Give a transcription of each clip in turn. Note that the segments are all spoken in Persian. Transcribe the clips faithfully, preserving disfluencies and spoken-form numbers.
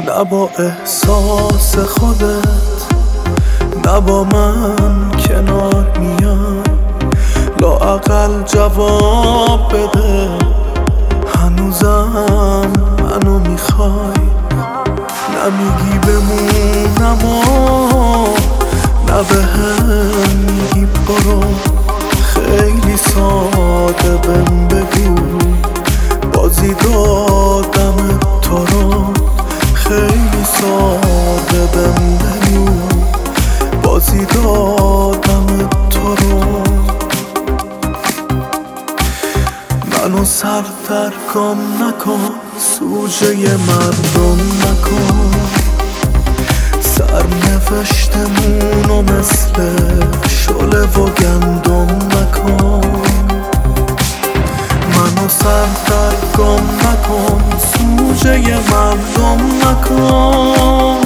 نه با احساس خودت، نه با من کنار میای، لااقل جواب بده هنوزم منو میخوای. نمیگی بمونم و نه بهم میگی برو، خیلی ساده بهم بگو بازی دادم تو رو، خیلی ساده بهم بگو بازی دادم تو رو. منو سر در گم نکن، سوژه مردم نکن، سرنوشتمونو مثل شله و گندم نکن. منو سر در گم نکن، سوژه مردم نکن،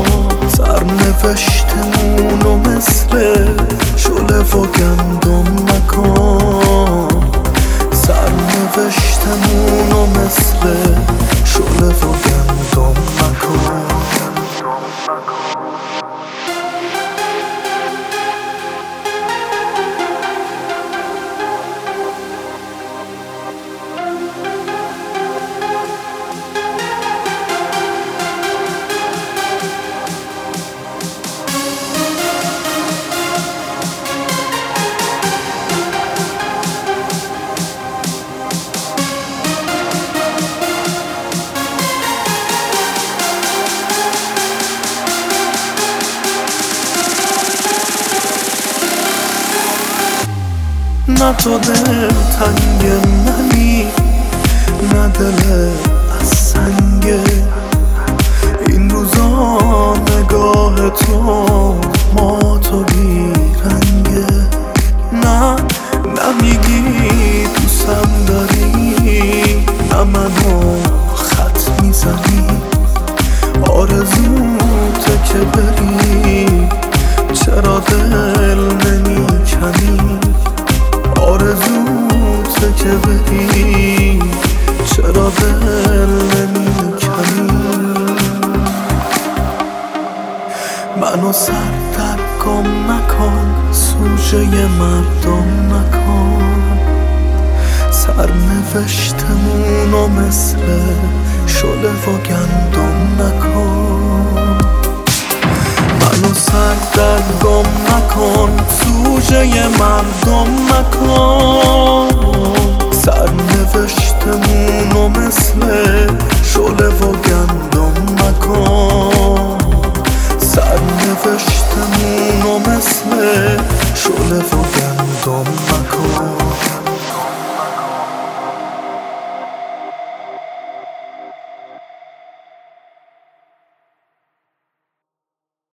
سرنوشتمونو مثل شله و گندم نکن، سرنوشتمونو مثل شله و گندم نکن. نه تو دل تنگ منی، نه دل از سنگه، این روزا نگاه تو ما تو بیرنگه. نه نمیگی دوستم داری، نه منو خط میزنی، آرزوته که بری چرا دل نمیکنی، آرزوته که بری چرا دل نمیکنی. منو سر در گم نکن، سوژه مردم نکن، سرنوشتمونو مثل شله و گندم نکن. منو سر در گم نکن، سوژه مردم نکن، سرنوشتمونو مثل شله و گندم نکن، سرنوشتمونو